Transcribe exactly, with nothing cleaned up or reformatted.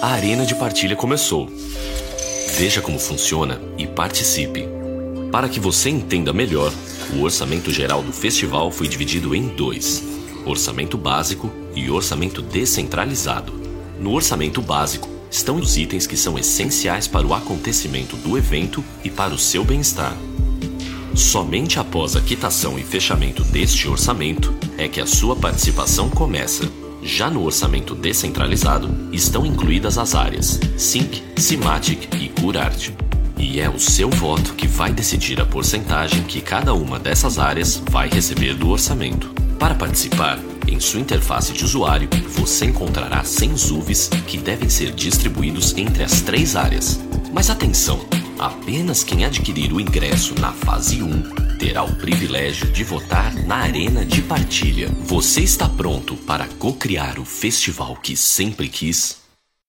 A Arena de Partilha começou. Veja como funciona e participe. Para que você entenda melhor, o orçamento geral do festival foi dividido em dois: orçamento básico e orçamento descentralizado. No orçamento básico estão os itens que são essenciais para o acontecimento do evento e para o seu bem-estar. Somente após a quitação e fechamento deste orçamento é que a sua participação começa. Já no orçamento descentralizado estão incluídas as áreas Sync, Simatic e Curart. E é o seu voto que vai decidir a porcentagem que cada uma dessas áreas vai receber do orçamento. Para participar, em sua interface de usuário, você encontrará cem Z U Vs que devem ser distribuídos entre as três áreas. Mas atenção! Apenas quem adquirir o ingresso na fase um terá o privilégio de votar na Arena de Partilha. Você está pronto para co-criar o festival que sempre quis?